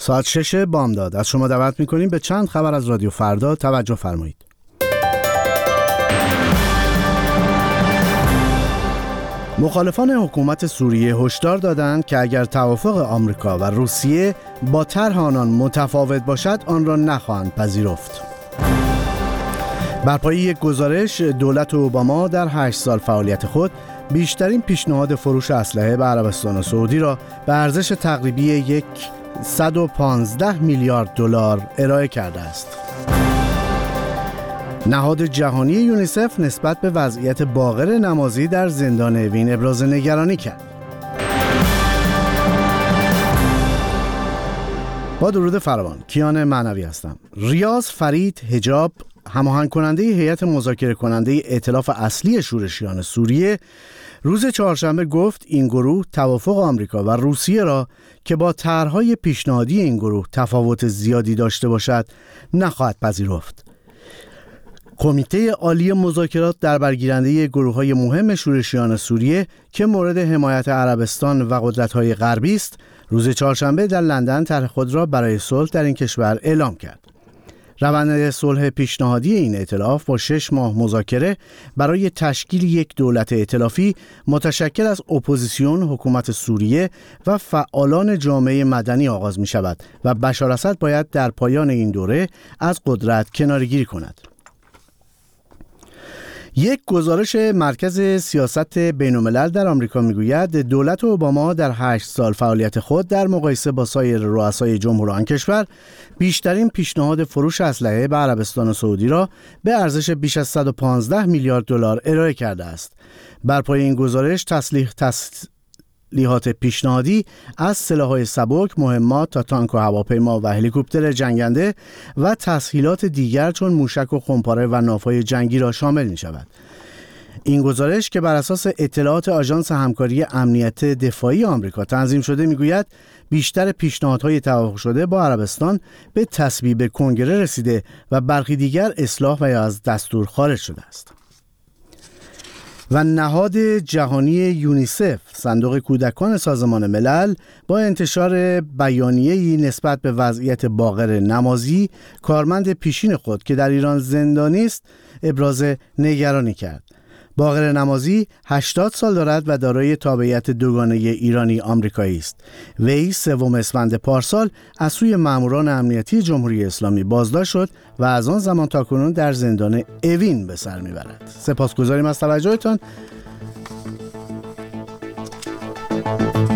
ساعت 6 بامداد از شما دعوت می‌کنیم به چند خبر از رادیو فردا توجه فرمایید. مخالفان حکومت سوریه هشدار دادند که اگر توافق آمریکا و روسیه با طرح آنان متفاوت باشد آن را نخواهند پذیرفت. بر پایه یک گزارش، دولت اوباما در 8 سال فعالیت خود بیشترین پیشنهاد فروش اسلحه به عربستان سعودی را به ارزش تقریبی 115 میلیارد دلار ارائه کرده است. نهاد جهانی یونیسف نسبت به وضعیت باقر نمازی در زندان اوین ابراز نگرانی کرد. با درود فراوان، کیان معنوی هستم. ریاض فرید حجاب، هماهنگ کننده هیئت مذاکره کننده ائتلاف اصلی شورشیان سوریه، روز چهارشنبه گفت این گروه توافق آمریکا و روسیه را که با طرح‌های پیشنهادی این گروه تفاوت زیادی داشته باشد نخواهد پذیرفت. کمیته عالی مذاکرات در برگیرنده گروه‌های مهم شورشیان سوریه که مورد حمایت عربستان و قدرت‌های غربی است، روز چهارشنبه در لندن طرح خود را برای صلح در این کشور اعلام کرد. روند صلح پیشنهادی این ائتلاف با 6 ماه مذاکره برای تشکیل یک دولت ائتلافی متشکل از اپوزیسیون، حکومت سوریه و فعالان جامعه مدنی آغاز می شود و بشار اسد باید در پایان این دوره از قدرت کناره‌گیری کند. یک گزارش مرکز سیاست بین‌الملل در آمریکا میگوید دولت اوباما در 8 سال فعالیت خود در مقایسه با سایر رؤسای جمهور آن کشور بیشترین پیشنهاد فروش اسلحه به عربستان سعودی را به ارزش بیش از 115 میلیارد دلار ارائه کرده است. بر پایه این گزارش تسلیحات پیشنهادی از سلاح‌های سبک، مهمات تا تانک و هواپیما و هلیکوپتر جنگنده و تسهیلات دیگر چون موشک و خمپاره و ناف‌های جنگی را شامل می‌شود. این گزارش که بر اساس اطلاعات آژانس همکاری امنیت دفاعی آمریکا تنظیم شده می‌گوید بیشتر پیشنهادهای توافق شده با عربستان به تصویب کنگره رسیده و برخی دیگر اصلاح و یا از دستور خارج شده است. و نهاد جهانی یونیسف، صندوق کودکان سازمان ملل، با انتشار بیانیه‌ای نسبت به وضعیت باقر نمازی، کارمند پیشین خود که در ایران زندانی است، ابراز نگرانی کرد. باقر نمازی 80 سال دارد و دارای تابعیت دوگانه ایرانی آمریکایی است. وی 3 اسفند پارسال از سوی ماموران امنیتی جمهوری اسلامی بازداشت شد و از آن زمان تاکنون در زندان اوین به سر میبرد. سپاسگزاریم از توجهتان.